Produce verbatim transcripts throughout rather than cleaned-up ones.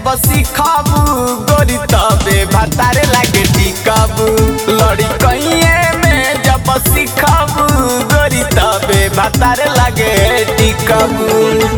जब सिखाबू गोरी तबे भातारे लागे टिकाबू। लड़ी कहिए में जब सिखाबू गोरी तबे भातारे लागे टिकाबू।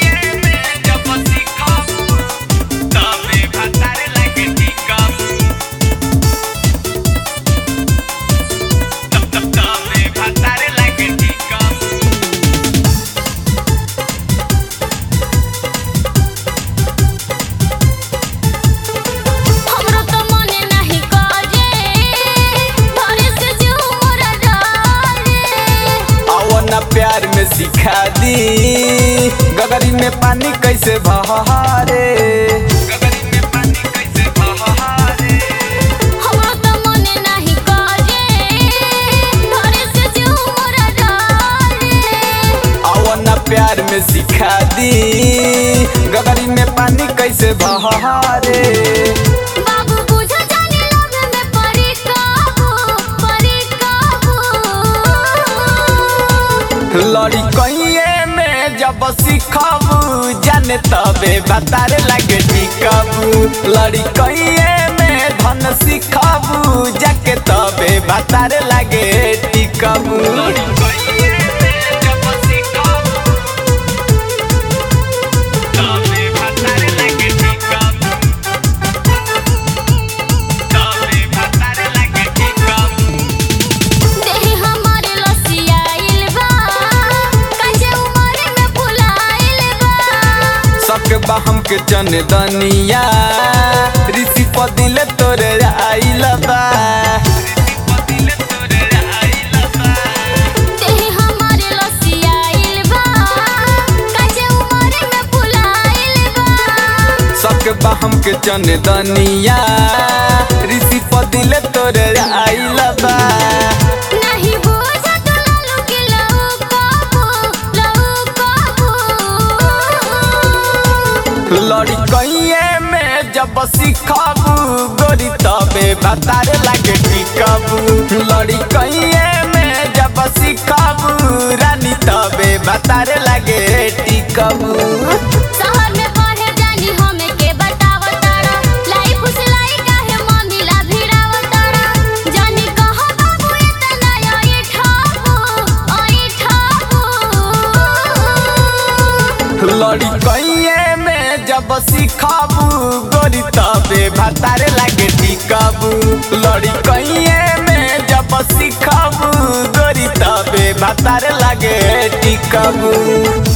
प्यार में सिखा दी गगरी में पानी कैसे बहारे। गगरी में पानी कैसे बहारे हमरा त मन नाही करे धरे से जो मोरा डारे। आओ ना प्यार में सिखा दी गगरी में पानी कैसे बहारे। बाबू बुझा जाने लगे में परी काबू परी काबू। लड़ी कहिए में जब सिखाबू जाने तबे भातारे लागे टिकाबू। लड़ी कहिए में धन सिखाबू जाके तबे भातारे लागे टिकाबू। हम के चन दनिया ऋषि पदिल तोरे आइल बा। तेहे हमारे लसिया आइल बा काजे उमर में फुलाइल बा। सकबा हम के चन दनिया ऋषि पदिल तोरे आइल बा। नहीं बुझा तो लालू के लऊ काबू लऊ काबू। लड़ी कहिए में जब सिखाबू गोरी तबे भातारे लागे टिकाबू। लड़ी कहिए में जब सिखाबू रानी तबे भातारे लागे टिकाबू। शहर में पढ़े जानी हमें के बतावतारा लाई फुसलाई काहे मम्मीला भिड़ावतारा। जानी कहा बाबू इतना आई ठाबू आई ठाबू। लड़ी कहिए में जब सिखाबू गोरी तबे भातारे लागे टिकाबू। लड़ी कहिए में जब सिखाबू गोरी तबे भातारे लागे टिकाबू।